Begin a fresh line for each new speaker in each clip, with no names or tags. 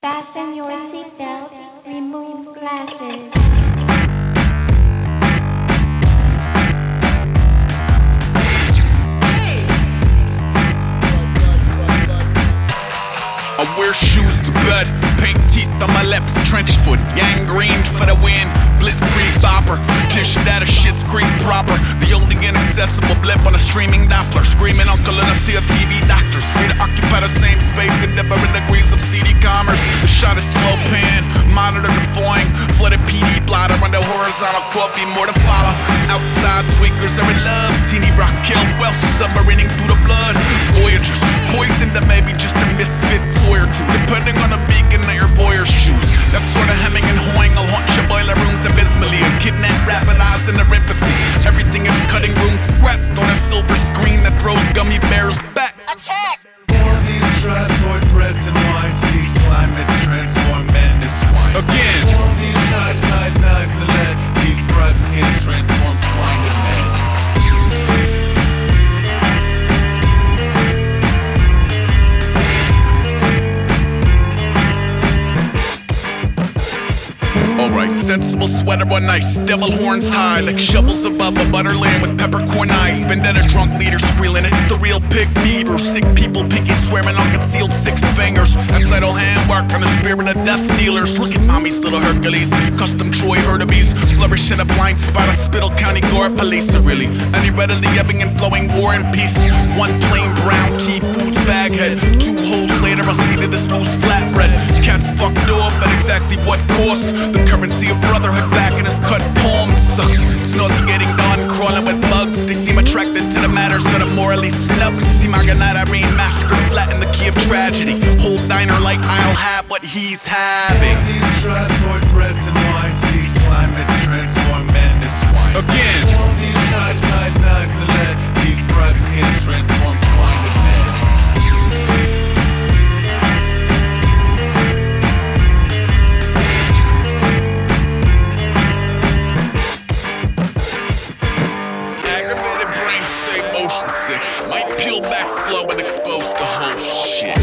Fasten your seatbelts, remove glasses.
I wear shoes to bed, pink teeth on my lips, trench foot, yang green for the win, blitzkrieg bopper, petition that a shit's creek proper, the only inaccessible blip on a streaming Doppler, screaming uncle in a sea of TV doctors, free to occupy the same space in different degrees of CD commerce, the shot is slow pan, monitor the foing, flooded PD blotter under horizontal coffee, more to follow, outside tweakers are in love, teeny rock kill wealth, submarining through the blood, voyagers, poisoned to maybe just a misfit or two, depending on the beacon that your voyeurs choose. That sort of hemming and hawing, I'll haunt your boiler rooms abysmally and kidnap rapid eyes in their empathy. Everything is cutting room scrapped on a silver screen that throws gummy bears back.
Attack!
More of these trapezoid breads and wines, these climates transform men to swine.
Again.
More of these side knives and lead, these broad skins transform swine to men.
Alright, sensible sweater on ice, devil horns high, like shovels above a butterland with peppercorn eyes. Vendetta drunk leader squealing, it's the real pig fever. Sick people, pinky swearing on concealed sixth fingers. That's idle handwork on the spirit of death dealers. Look at mommy's little Hercules, custom Troy Herdebees, flourish in a blind spot of Spittle County Gore police. Are really any readily ebbing and flowing war and peace? One plain brown key foods bag head, 2 holes later I'll see to this loose flatbread. Cats fucked off at exactly what cost? The currency of brotherhood back in his cut palm. It sucks, it's nauseating dawn crawling with bugs. They seem attracted to the matters that are morally snubbed. See Marganite Irene massacred flat in the key of tragedy. Whole diner like I'll have what he's having.
These trapezoid breads and wines, these climates transform men to swine.
Again.
All these side knives and lead, these broad skins transform swine to men.
Aggravated brain state motion sick. Might peel back slow and expose the whole shit.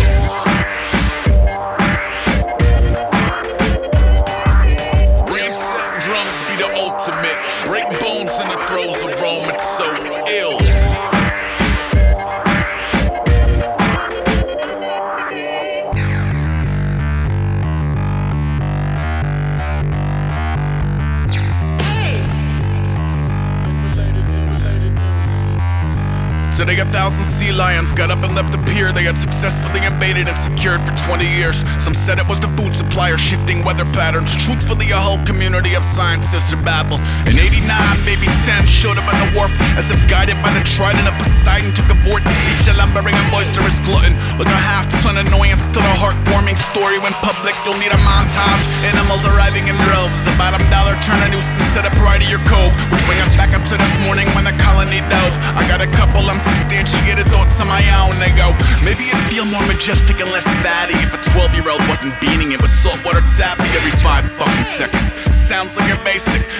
Brain set drums be the ultimate. Break bones in the throes of Rome, it's so ill. Today 1,000 sea lions got up and left the pier. They had successfully invaded and secured for 20 years. Some said it was the food supplier shifting weather patterns. Truthfully, a whole community of scientists are baffled. In 89, maybe 10 showed up at the wharf as if guided by the trident of Poseidon took a fort. Each a lumbering and boisterous glutton, like a half-ton annoyance to the heartwarming story. When public, you'll need a montage. Animals arriving in droves. A bottom dollar turn a nuisance to the pride of your cove, which bring us back up to this morning when the colony dove. I got a couple substantiated thoughts on my own. They go, maybe it'd feel more majestic and less fatty if a 12-year-old wasn't beating it with saltwater taffy every 5 fucking seconds. Sounds like a basic,